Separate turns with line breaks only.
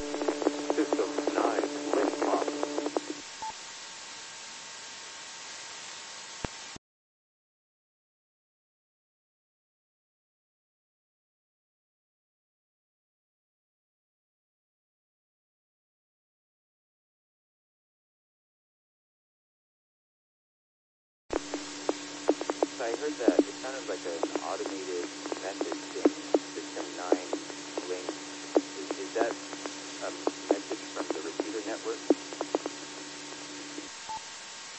System 9 link lock. I heard that it sounded like an automated message saying System 9 link. Is that a message from the repeater network?